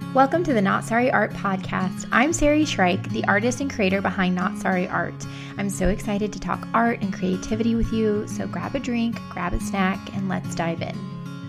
Welcome to the Not Sorry Art Podcast. I'm Sari Shrike, the artist and creator behind Not Sorry Art. I'm so excited to talk art and creativity with you, so grab a drink, grab a snack, and let's dive in.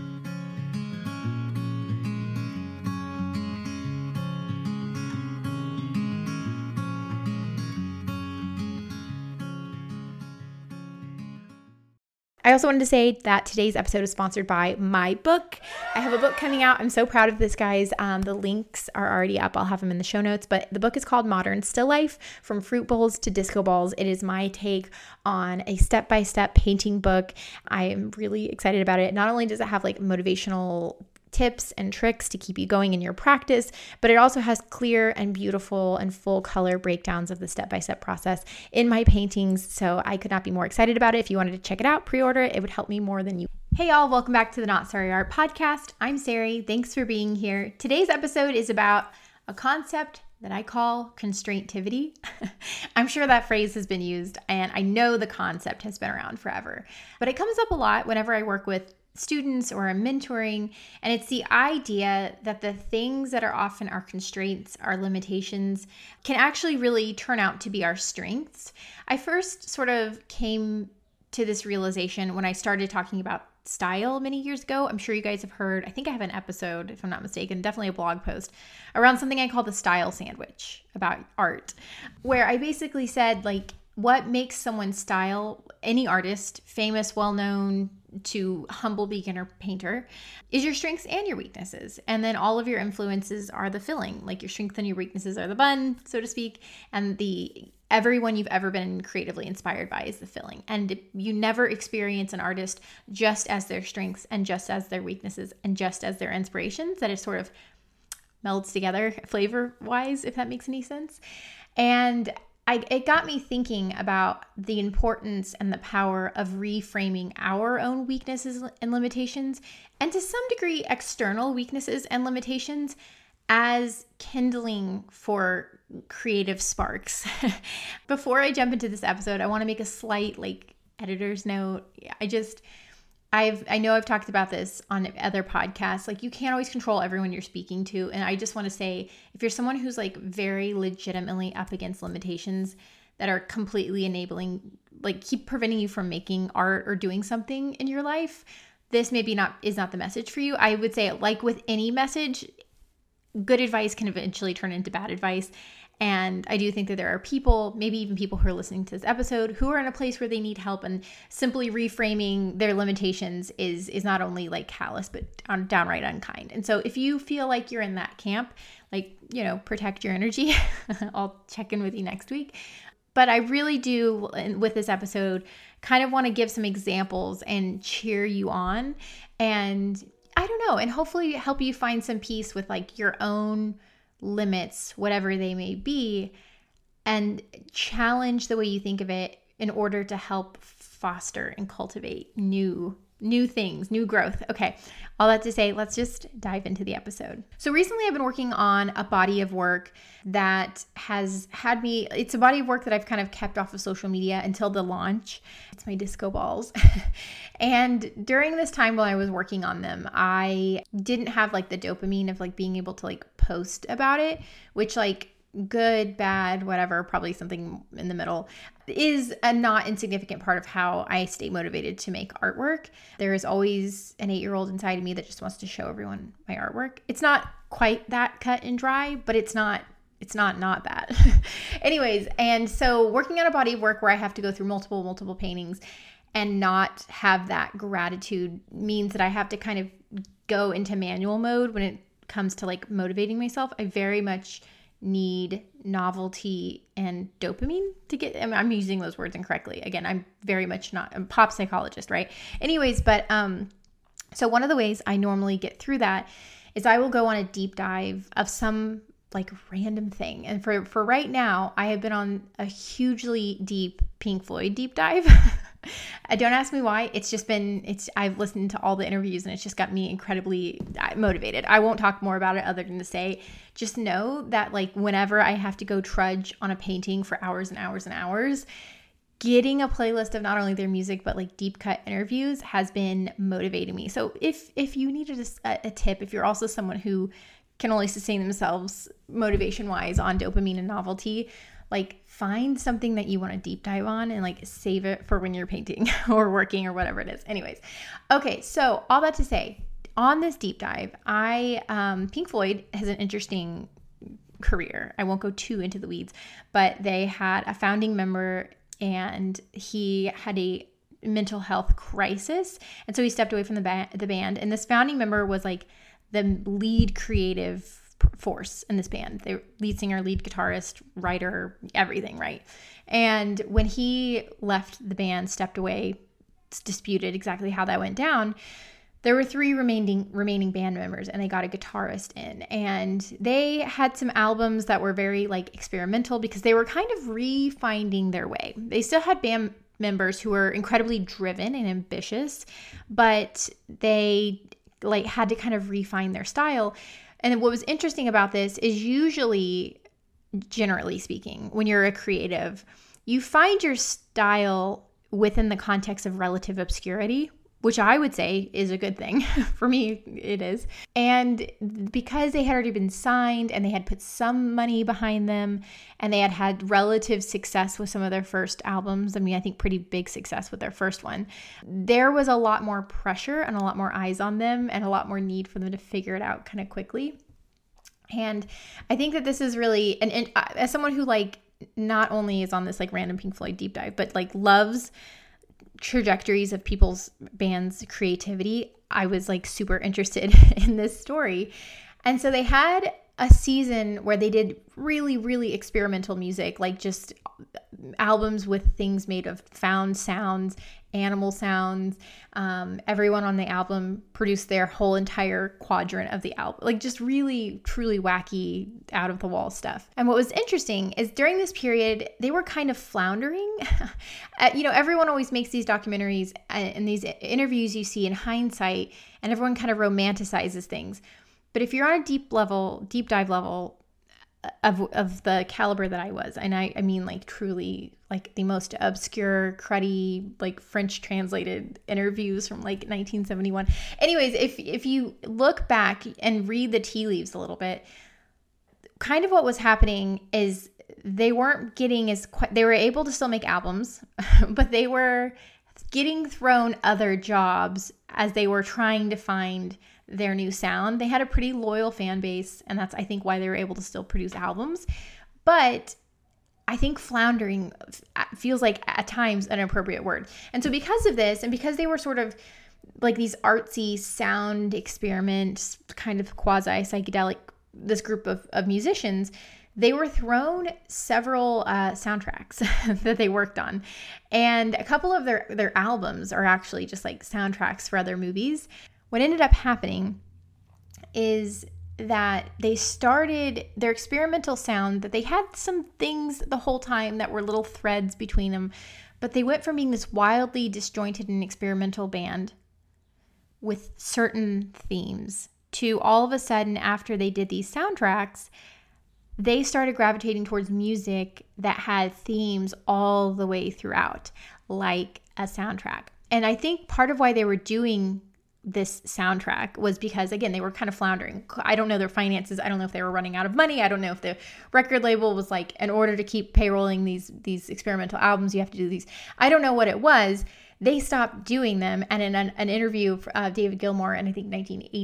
I also wanted to say that today's episode is sponsored by my book. I have a book coming out. I'm so proud of this, guys. The links are already up. I'll have them in the show notes. But the book is called Modern Still Life, From Fruit Bowls to Disco Balls. It is my take on a step-by-step painting book. I am really excited about it. Not only does it have like motivational tips and tricks to keep you going in your practice, but it also has clear and beautiful and full color breakdowns of the step-by-step process in my paintings. So I could not be more excited about it. If you wanted to check it out, pre-order it. It would help me more than you. Hey y'all, welcome back to the Not Sorry Art Podcast. I'm Sari. Thanks for being here. Today's episode is about a concept that I call constraintivity. I'm sure that phrase has been used, and I know the concept has been around forever, but it comes up a lot whenever I work with students or I'm mentoring, and it's the idea that the things that are often our constraints, our limitations, can actually really turn out to be our strengths. I first sort of came to this realization when I started talking about style many years ago. I'm sure you guys have heard, I think I have an episode, if I'm not mistaken, definitely a blog post around something I call the style sandwich about art, where I basically said, like, what makes someone's style, any artist, famous, well-known to humble beginner painter, is your strengths and your weaknesses. And then all of your influences are the filling, like your strengths and your weaknesses are the bun, so to speak. And everyone you've ever been creatively inspired by is the filling. And you never experience an artist just as their strengths and just as their weaknesses and just as their inspirations, that it sort of melds together flavor-wise, if that makes any sense. And it got me thinking about the importance and the power of reframing our own weaknesses and limitations, and to some degree external weaknesses and limitations, as kindling for creative sparks. Before I jump into this episode, I want to make a slight editor's note. I know I've talked about this on other podcasts. Like, you can't always control everyone you're speaking to. And I just want to say, if you're someone who's very legitimately up against limitations that are completely enabling, keep preventing you from making art or doing something in your life, this maybe is not the message for you. I would say, like with any message, good advice can eventually turn into bad advice. And I do think that there are people, maybe even people who are listening to this episode, who are in a place where they need help, and simply reframing their limitations is not only callous, but downright unkind. And so if you feel like you're in that camp, protect your energy. I'll check in with you next week. But I really do, with this episode, kind of want to give some examples and cheer you on. And I don't know, and hopefully help you find some peace with your own limits, whatever they may be, and challenge the way you think of it in order to help foster and cultivate new things, new growth. Okay, all that to say, let's just dive into the episode. So recently I've been working on a body of work that has had me, it's a body of work that I've kind of kept off of social media until the launch. It's my disco balls. And during this time while I was working on them, I didn't have the dopamine of being able to post about it, which good, bad, whatever, probably something in the middle, is a not insignificant part of how I stay motivated to make artwork. There is always an 8-year-old inside of me that just wants to show everyone my artwork. It's not quite that cut and dry, but it's not that. Anyways, and so working on a body of work where I have to go through multiple paintings and not have that gratitude means that I have to kind of go into manual mode when it comes to motivating myself. I very much need novelty and dopamine to get, I'm using those words incorrectly. Again, I'm very much not a pop psychologist, right? Anyways, but so one of the ways I normally get through that is I will go on a deep dive of some random thing. And for right now, I have been on a hugely deep Pink Floyd deep dive. Don't ask me why. I've listened to all the interviews and it's just got me incredibly motivated. I won't talk more about it other than to say, just know that whenever I have to go trudge on a painting for hours and hours and hours, getting a playlist of not only their music, but deep cut interviews has been motivating me. So if you needed a tip, if you're also someone who can only sustain themselves motivation-wise on dopamine and novelty, like find something that you want to deep dive on and like save it for when you're painting or working or whatever it is. Anyways, okay, so all that to say, on this deep dive, Pink Floyd has an interesting career. I won't go too into the weeds, but they had a founding member and he had a mental health crisis, and so he stepped away from the band. And this founding member was like the lead creative force in this band. The lead singer, lead guitarist, writer, everything, right? And when he left the band, stepped away, it's disputed exactly how that went down. There were 3 remaining band members, and they got a guitarist in, and they had some albums that were very like experimental because they were kind of refinding their way. They still had band members who were incredibly driven and ambitious, but they like had to kind of refine their style. And what was interesting about this is usually, generally speaking, when you're a creative, you find your style within the context of relative obscurity, which I would say is a good thing. For me, it is. And because they had already been signed and they had put some money behind them and they had had relative success with some of their first albums, I mean, I think pretty big success with their first one, there was a lot more pressure and a lot more eyes on them and a lot more need for them to figure it out kind of quickly. And I think that this is really, and as someone who like not only is on this like random Pink Floyd deep dive, but like loves trajectories of people's bands' creativity, I was like super interested in this story. And so they had a season where they did really, really experimental music, like just albums with things made of found sounds, animal sounds. Everyone on the album produced their whole entire quadrant of the album, like just really, truly wacky, out of the wall stuff. And what was interesting is during this period, they were kind of floundering. Everyone always makes these documentaries and these interviews you see in hindsight, and everyone kind of romanticizes things. But if you're on a deep dive level of the caliber that I was, and I mean like truly like the most obscure, cruddy, like French translated interviews from like 1971. Anyways, if you look back and read the tea leaves a little bit, kind of what was happening is they weren't getting they were able to still make albums, but they were getting thrown other jobs as they were trying to find their new sound. They had a pretty loyal fan base, and that's, I think, why they were able to still produce albums. But I think floundering feels like at times an appropriate word. And so because of this, and because they were sort of like these artsy sound experiments, kind of quasi-psychedelic, this group of musicians, they were thrown several soundtracks that they worked on. And a couple of their albums are actually just like soundtracks for other movies. What ended up happening is that they started their experimental sound, that they had some things the whole time that were little threads between them, but they went from being this wildly disjointed and experimental band with certain themes to all of a sudden, after they did these soundtracks, they started gravitating towards music that had themes all the way throughout, like a soundtrack. And I think part of why they were doing this soundtrack was because, again, they were kind of floundering. I don't know their finances. I don't know if they were running out of money. I don't know if the record label was like, in order to keep payrolling these experimental albums, you have to do these. I don't know what it was. They stopped doing them. And in an interview of David Gilmour in, I think,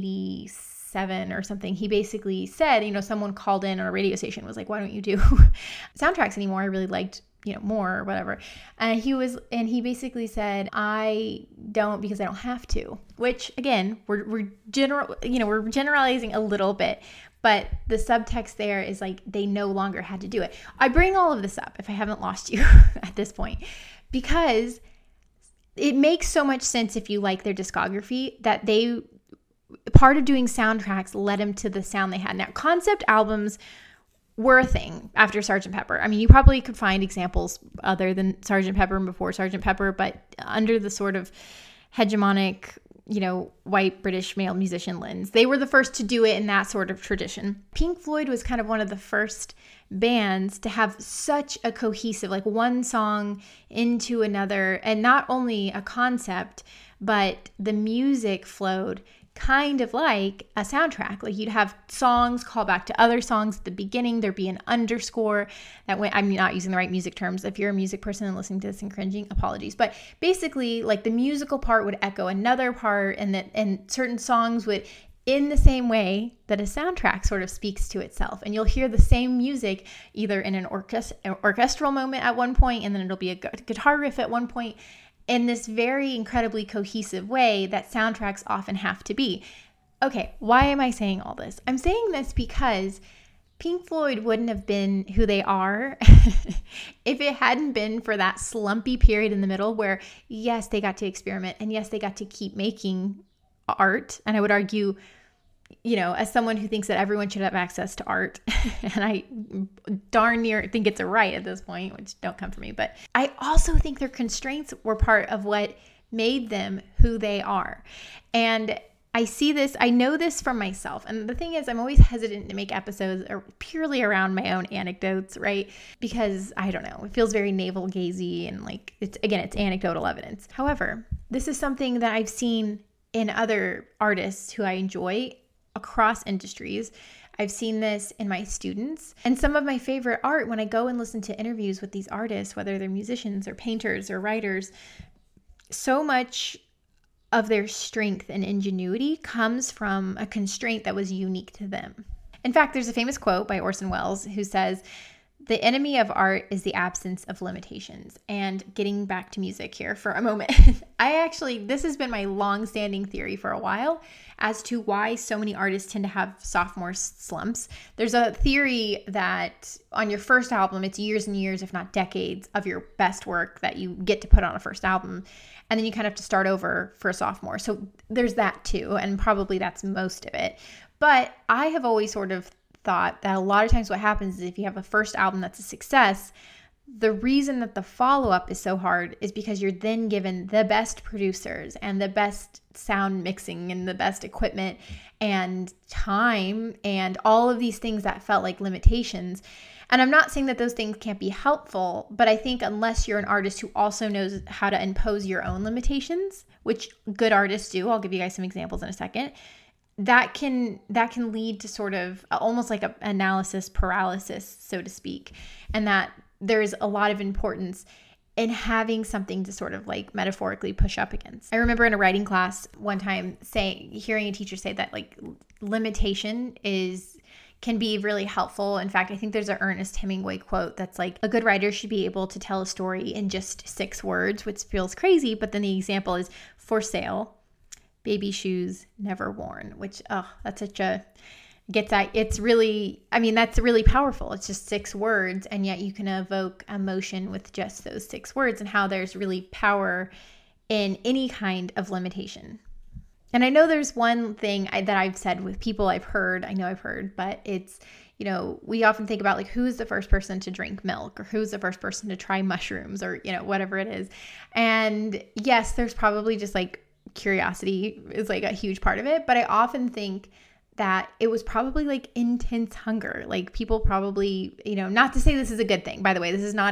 1987 or something, he basically said, someone called in on a radio station, was like, why don't you do soundtracks anymore? I really liked more or whatever. And he basically said, I don't, because I don't have to, which again, we're generalizing a little bit, but the subtext there is like, they no longer had to do it. I bring all of this up, if I haven't lost you at this point, because it makes so much sense if you like their discography, that part of doing soundtracks led them to the sound they had. Now, concept albums were a thing after Sgt. Pepper. I mean, you probably could find examples other than Sgt. Pepper and before Sgt. Pepper, but under the sort of hegemonic, white British male musician lens, they were the first to do it in that sort of tradition. Pink Floyd was kind of one of the first bands to have such a cohesive, like one song into another, and not only a concept, but the music flowed kind of like a soundtrack. Like you'd have songs call back to other songs at the beginning. There'd be an underscore that went, I'm not using the right music terms. If you're a music person and listening to this and cringing, apologies. But basically, like the musical part would echo another part, and certain songs would, in the same way that a soundtrack sort of speaks to itself. And you'll hear the same music either in an orchestral moment at one point, and then it'll be a guitar riff at one point, in this very incredibly cohesive way that soundtracks often have to be. Okay, why am I saying all this? I'm saying this because Pink Floyd wouldn't have been who they are if it hadn't been for that slumpy period in the middle where, yes, they got to experiment, and yes, they got to keep making art. And I would argue, as someone who thinks that everyone should have access to art, and I darn near think it's a right at this point, which don't come for me, but I also think their constraints were part of what made them who they are. And I see this, I know this from myself. And the thing is, I'm always hesitant to make episodes purely around my own anecdotes, right? Because I don't know, it feels very navel-gazy and like, it's anecdotal evidence. However, this is something that I've seen in other artists who I enjoy across industries. I've seen this in my students, and some of my favorite art, when I go and listen to interviews with these artists, whether they're musicians or painters or writers, so much of their strength and ingenuity comes from a constraint that was unique to them. In fact, there's a famous quote by Orson Welles who says, "The enemy of art is the absence of limitations." And getting back to music here for a moment, this has been my long-standing theory for a while as to why so many artists tend to have sophomore slumps. There's a theory that on your first album, it's years and years, if not decades, of your best work that you get to put on a first album. And then you kind of have to start over for a sophomore. So there's that too, and probably that's most of it. But I have always sort of thought that a lot of times what happens is if you have a first album that's a success, the reason that the follow-up is so hard is because you're then given the best producers and the best sound mixing and the best equipment and time and all of these things that felt like limitations. And I'm not saying that those things can't be helpful, but I think unless you're an artist who also knows how to impose your own limitations, which good artists do, I'll give you guys some examples in a second, that can lead to sort of almost like an analysis paralysis, so to speak, and that there's a lot of importance in having something to sort of like metaphorically push up against. I remember in a writing class one time hearing a teacher say that like limitation can be really helpful. In fact, I think there's an Ernest Hemingway quote that's like, a good writer should be able to tell a story in just 6 words, which feels crazy, but then the example is for sale, baby shoes never worn, which, that's such a, it's really, that's really powerful. It's just 6 words, and yet you can evoke emotion with just those 6 words, and how there's really power in any kind of limitation. And I know there's one thing that I've said with people I've heard, but it's, we often think about like, who's the first person to drink milk, or who's the first person to try mushrooms, or, whatever it is. And yes, there's probably just like curiosity is like a huge part of it. But I often think that it was probably like intense hunger. Like people probably, not to say this is a good thing, by the way, this is not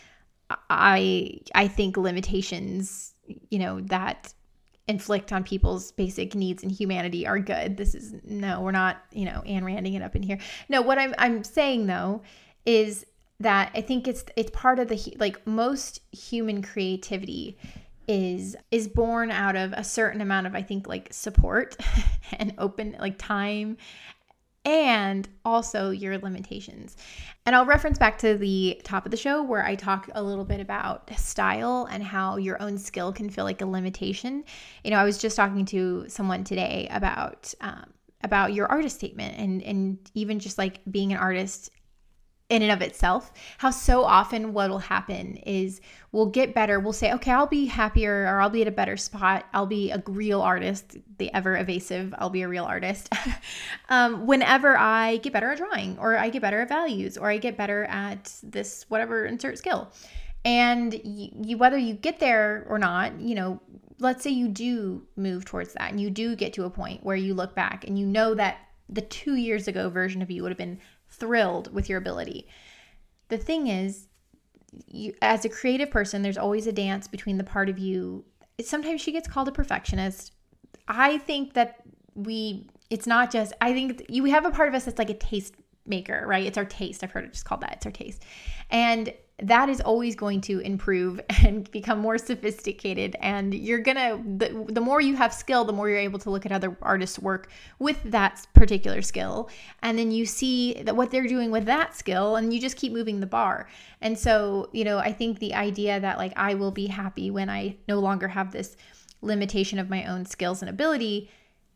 I think limitations, that inflict on people's basic needs and humanity are good. We're not, Ayn Randing it up in here. No, what I'm saying though, is that I think it's part of the, like most human creativity is born out of a certain amount of, I think, like support and open, like time, and also your limitations. And I'll reference back to the top of the show where I talk a little bit about style and how your own skill can feel like a limitation. I was just talking to someone today about your artist statement and even just like being an artist in and of itself, how so often what will happen is we'll get better. We'll say, okay, I'll be happier, or I'll be at a better spot. I'll be a real artist, the ever evasive, I'll be a real artist. Whenever I get better at drawing, or I get better at values, or I get better at this, whatever, insert skill. And you whether you get there or not, let's say you do move towards that and you do get to a point where you look back and you know that the 2 years ago version of you would have been thrilled with your ability. The thing is, as a creative person, there's always a dance between the part of you. Sometimes she gets called a perfectionist. I think that it's not just, I think we have a part of us that's like a taste maker, right? It's our taste. I've heard it just called that. It's our taste. And that is always going to improve and become more sophisticated. And you're gonna, the more you have skill, the more you're able to look at other artists' work with that particular skill. And then you see that what they're doing with that skill, and you just keep moving the bar. And so, I think the idea that like, I will be happy when I no longer have this limitation of my own skills and ability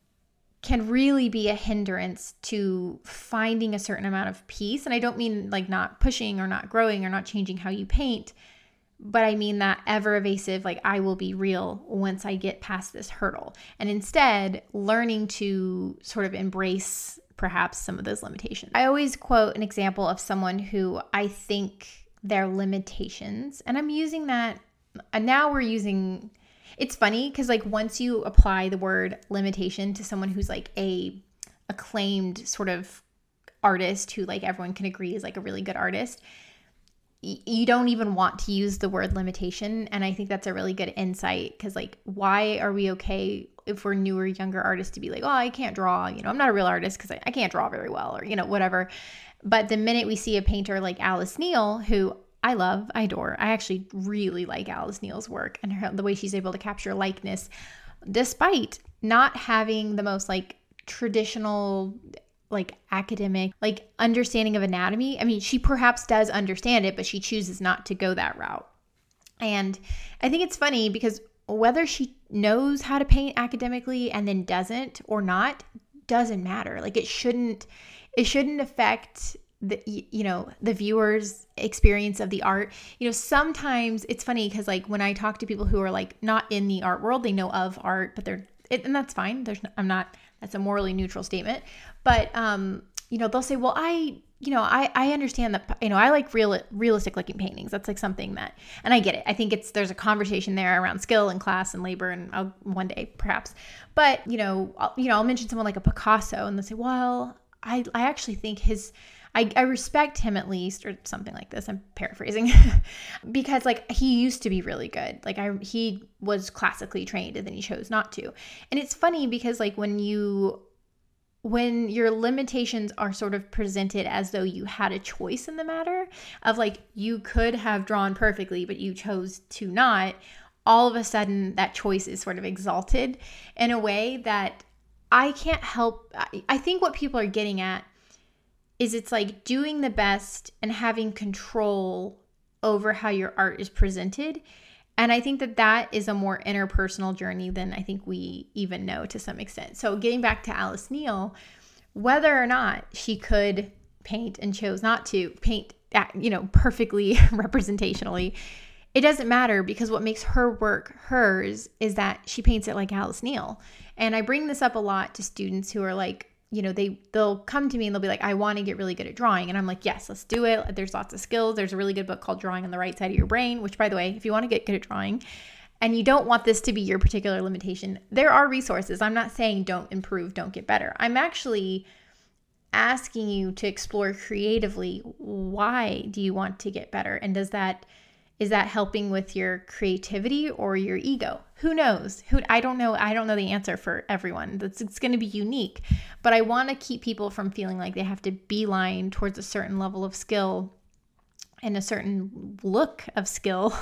can really be a hindrance to finding a certain amount of peace. And I don't mean like not pushing or not growing or not changing how you paint, but I mean that ever evasive, like I will be real once I get past this hurdle. And instead learning to sort of embrace perhaps some of those limitations. I always quote an example of someone who I think their limitations, and I'm using that, and now we're using, it's funny because like once you apply the word limitation to someone who's like a acclaimed sort of artist who like everyone can agree is like a really good artist, you don't even want to use the word limitation. And I think that's a really good insight because like, why are we okay if we're newer, younger artists to be like, oh, I can't draw, I'm not a real artist because I can't draw very well or, whatever. But the minute we see a painter like Alice Neel, who I love, I adore. I actually really like Alice Neel's work and the way she's able to capture likeness, despite not having the most like traditional, like academic, like understanding of anatomy. I mean, she perhaps does understand it, but she chooses not to go that route. And I think it's funny because whether she knows how to paint academically and then doesn't or not, doesn't matter. Like it shouldn't affect the viewer's experience of the art. Sometimes it's funny because like when I talk to people who are like not in the art world, they know of art, but and that's fine. That's a morally neutral statement. But, they'll say, well, I understand that, I like realistic looking paintings. That's like something that, and I get it. I think there's a conversation there around skill and class and labor and one day perhaps, but, I'll mention someone like a Picasso and they'll say, well, I actually think I respect him at least, or something like this. I'm paraphrasing because like he used to be really good. Like he was classically trained and then he chose not to. And it's funny because like when your limitations are sort of presented as though you had a choice in the matter of like, you could have drawn perfectly, but you chose to not, all of a sudden that choice is sort of exalted in a way that I can't help. I think what people are getting at is it's like doing the best and having control over how your art is presented. And I think that is a more interpersonal journey than I think we even know to some extent. So getting back to Alice Neel, whether or not she could paint and chose not to paint, perfectly representationally, it doesn't matter because what makes her work hers is that she paints it like Alice Neel. And I bring this up a lot to students who are like, they'll come to me and they'll be like, I want to get really good at drawing. And I'm like, yes, let's do it. There's lots of skills. There's a really good book called Drawing on the Right Side of Your Brain, which by the way, if you want to get good at drawing and you don't want this to be your particular limitation, there are resources. I'm not saying don't improve, don't get better. I'm actually asking you to explore creatively, why do you want to get better? And is that helping with your creativity or your ego? Who knows? I don't know. I don't know the answer for everyone. It's going to be unique. But I want to keep people from feeling like they have to beeline towards a certain level of skill and a certain look of skill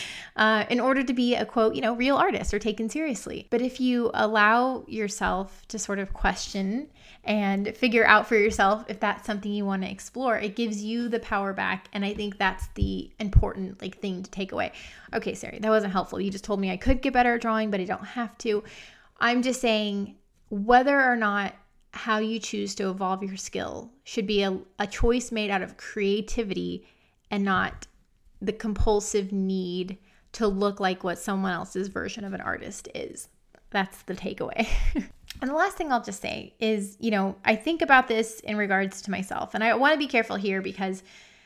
in order to be a quote, real artist or taken seriously. But if you allow yourself to sort of question and figure out for yourself if that's something you want to explore, it gives you the power back. And I think that's the important thing to take away. Okay, Sari, that wasn't helpful. You just told me I could get better at drawing, but I don't have to. I'm just saying whether or not how you choose to evolve your skill should be a choice made out of creativity and not the compulsive need to look like what someone else's version of an artist is. That's the takeaway. And the last thing I'll just say is, I think about this in regards to myself. And I want to be careful here because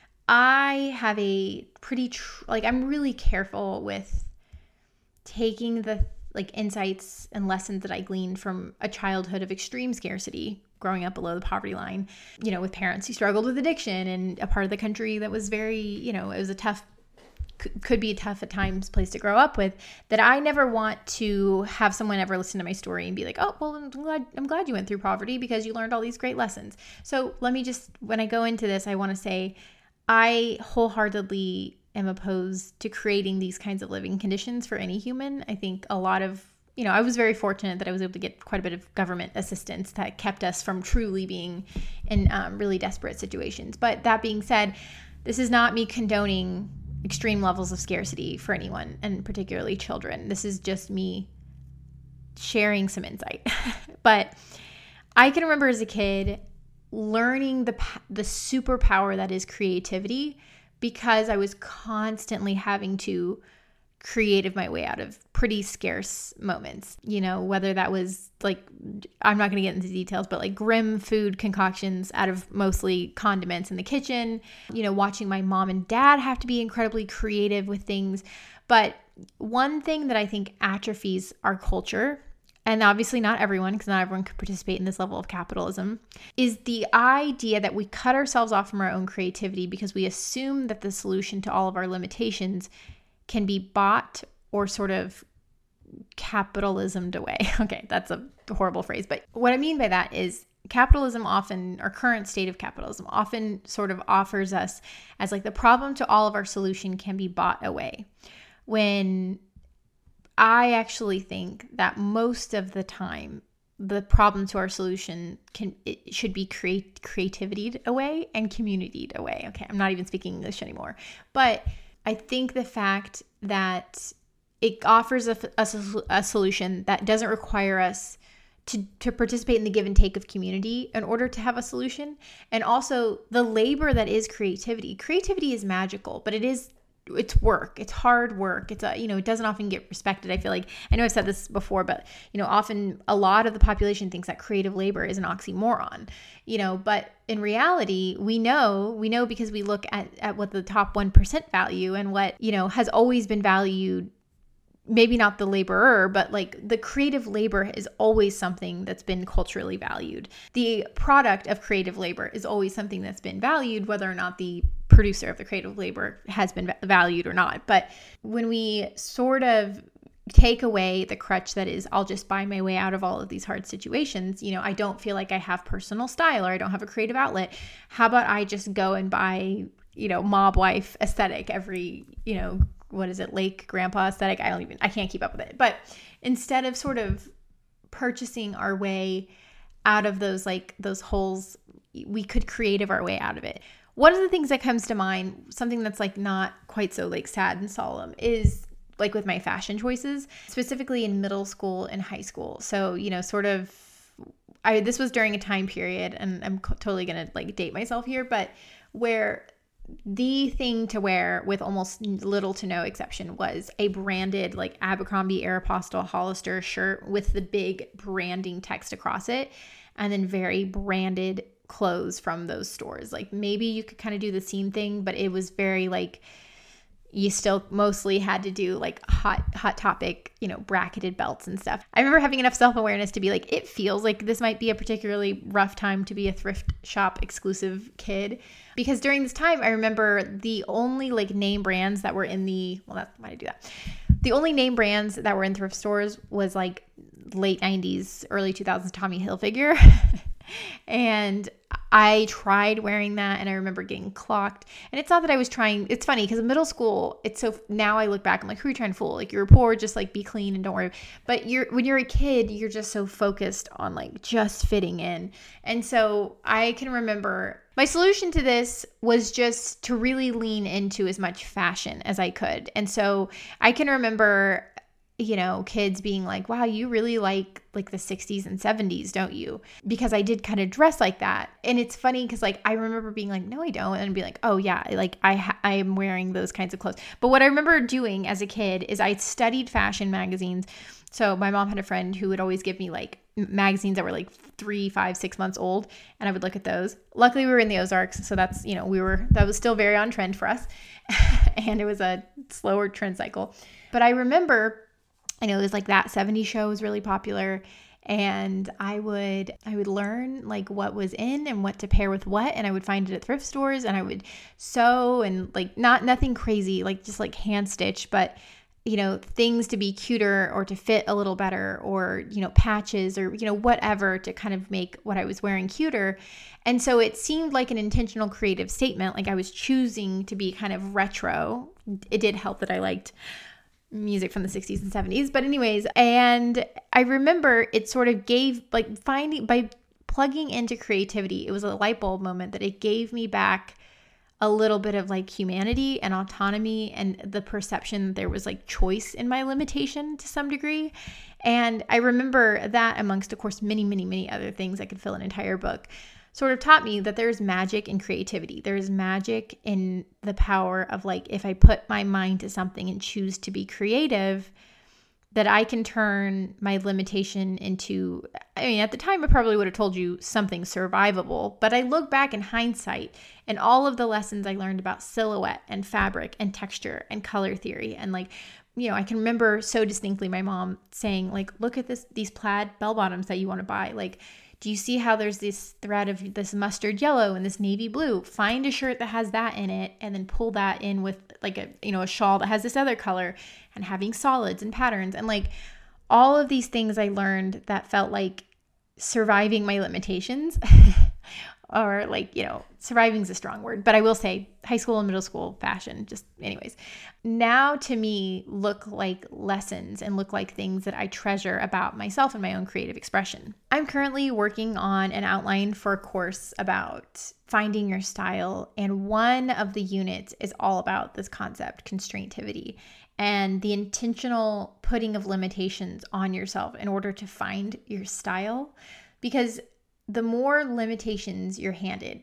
I have a pretty, I'm really careful with taking the insights and lessons that I gleaned from a childhood of extreme scarcity, growing up below the poverty line, with parents who struggled with addiction and a part of the country that was very, it was a tough could be a tough at times place to grow up with, that I never want to have someone ever listen to my story and be like, oh, well, I'm glad you went through poverty because you learned all these great lessons. So let me just, when I go into this, I want to say I wholeheartedly am opposed to creating these kinds of living conditions for any human. I think a lot of, I was very fortunate that I was able to get quite a bit of government assistance that kept us from truly being in really desperate situations. But that being said, this is not me condoning extreme levels of scarcity for anyone, and particularly children. This is just me sharing some insight. But I can remember as a kid learning the superpower that is creativity, because I was constantly having to creative my way out of pretty scarce moments, whether that was like, I'm not going to get into details, but like grim food concoctions out of mostly condiments in the kitchen, watching my mom and dad have to be incredibly creative with things. But one thing that I think atrophies our culture, and obviously not everyone, because not everyone could participate in this level of capitalism, is the idea that we cut ourselves off from our own creativity because we assume that the solution to all of our limitations can be bought or sort of capitalismed away. Okay, that's a horrible phrase. But what I mean by that is capitalism often, our current state of capitalism often sort of offers us as like the problem to all of our solution can be bought away. When I actually think that most of the time, the problem to our solution should be creativity away and community away. Okay, I'm not even speaking English anymore. But I think the fact that it offers a solution that doesn't require us to participate in the give and take of community in order to have a solution. And also the labor that is creativity. Creativity is magical, but it's work. It's hard work. It's it doesn't often get respected. I feel like, I know I've said this before, but often a lot of the population thinks that creative labor is an oxymoron, but in reality, we know because we look at what the top 1% value and what, has always been valued. Maybe not the laborer, but like the creative labor is always something that's been culturally valued. The product of creative labor is always something that's been valued, whether or not the producer of the creative labor has been valued or not. But when we sort of take away the crutch that is, I'll just buy my way out of all of these hard situations, I don't feel like I have personal style or I don't have a creative outlet. How about I just go and buy, mob wife aesthetic every, what is it, Lake Grandpa aesthetic? I can't keep up with it. But instead of sort of purchasing our way out of those holes, we could creative our way out of it. One of the things that comes to mind, something that's like not quite so like sad and solemn, is like with my fashion choices, specifically in middle school and high school. So, this was during a time period, and I'm totally going to like date myself here, but where the thing to wear with almost little to no exception was a branded like Abercrombie, Aeropostale, Hollister shirt with the big branding text across it, and then very branded clothes from those stores. Like maybe you could kind of do the seam thing, but it was very like you still mostly had to do like hot topic, bracketed belts and stuff. I remember having enough self-awareness to be like, it feels like this might be a particularly rough time to be a thrift shop exclusive kid. Because during this time, I remember the only like name brands that were in the only name brands that were in thrift stores was like late 90s, early 2000s Tommy Hilfiger. And I tried wearing that, and I remember getting clocked. And it's not that I was trying. It's funny because in middle school, now I look back, I'm like, who are you trying to fool? Like, you're poor, just like be clean and don't worry. But when you're a kid, you're just so focused on like just fitting in. And so I can remember my solution to this was just to really lean into as much fashion as I could. And so I can remember, kids being like, wow, you really like the 60s and 70s, don't you? Because I did kind of dress like that. And it's funny because like I remember being like, no, I don't. And be like, oh yeah, like I am wearing those kinds of clothes. But what I remember doing as a kid is I studied fashion magazines. So my mom had a friend who would always give me like magazines that were like 3, 5, 6 months old, and I would look at those. Luckily we were in the Ozarks, so that's, that was still very on trend for us. And it was a slower trend cycle. But I remember, it was like that 70s show was really popular. and I would learn like what was in and what to pair with what, and I would find it at thrift stores, and I would sew, and like nothing crazy, like just like hand stitch, but things to be cuter or to fit a little better, or patches, or whatever to kind of make what I was wearing cuter. And so it seemed like an intentional creative statement, like I was choosing to be kind of retro. It did help that I liked music from the 60s and 70s, but anyways, and I remember it sort of gave, like, finding, by plugging into creativity, it was a light bulb moment that it gave me back a little bit of like humanity and autonomy, and the perception that there was like choice in my limitation to some degree. And I remember that, amongst of course many, many, many other things that could fill an entire book, sort of taught me that there's magic in creativity. There's magic in the power of, like, if I put my mind to something and choose to be creative, that I can turn my limitation into, at the time I probably would have told you something survivable, but I look back in hindsight and all of the lessons I learned about silhouette and fabric and texture and color theory, and like, I can remember so distinctly my mom saying, like, look at these plaid bell bottoms that you want to buy. Like, do you see how there's this thread of this mustard yellow and this navy blue? Find a shirt that has that in it, and then pull that in with like a shawl that has this other color, and having solids and patterns, and like all of these things I learned that felt like surviving my limitations. Or like, surviving is a strong word, but I will say high school and middle school fashion, just anyways, now to me look like lessons and look like things that I treasure about myself and my own creative expression. I'm currently working on an outline for a course about finding your style, and one of the units is all about this concept, constraintivity, and the intentional putting of limitations on yourself in order to find your style. Because the more limitations you're handed,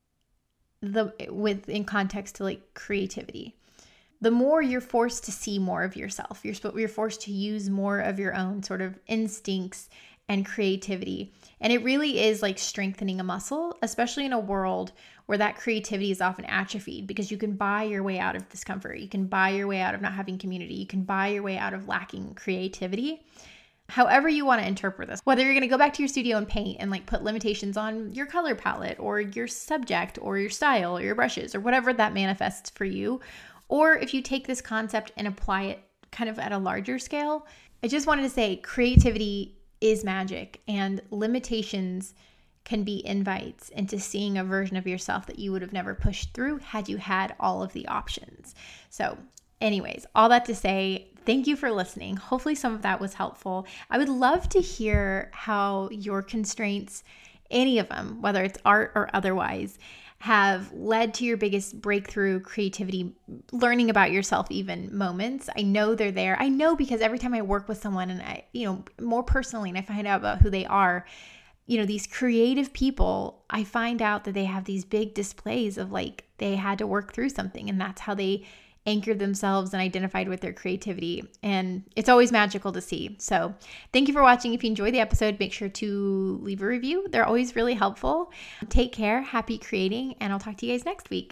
in context to like creativity, the more you're forced to see more of yourself. You're forced to use more of your own sort of instincts and creativity. And it really is like strengthening a muscle, especially in a world where that creativity is often atrophied, because you can buy your way out of discomfort. You can buy your way out of not having community. You can buy your way out of lacking creativity. However you want to interpret this, whether you're going to go back to your studio and paint and like put limitations on your color palette or your subject or your style or your brushes or whatever that manifests for you, or if you take this concept and apply it kind of at a larger scale, I just wanted to say creativity is magic, and limitations can be invites into seeing a version of yourself that you would have never pushed through had you had all of the options. So anyways, all that to say, thank you for listening. Hopefully some of that was helpful. I would love to hear how your constraints, any of them, whether it's art or otherwise, have led to your biggest breakthrough, creativity, learning about yourself even moments. I know they're there. I know because every time I work with someone and I, more personally, and I find out about who they are, these creative people, I find out that they have these big displays of like, they had to work through something, and that's how they anchored themselves and identified with their creativity. And it's always magical to see. So thank you for watching. If you enjoyed the episode, make sure to leave a review. They're always really helpful. Take care. Happy creating. And I'll talk to you guys next week.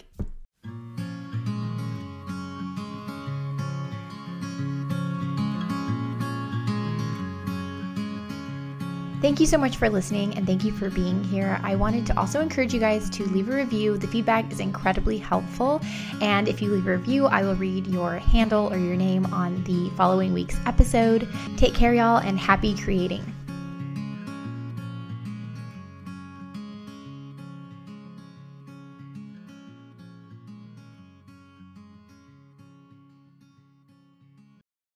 Thank you so much for listening, and thank you for being here. I wanted to also encourage you guys to leave a review. The feedback is incredibly helpful, and if you leave a review, I will read your handle or your name on the following week's episode. Take care, y'all, and happy creating.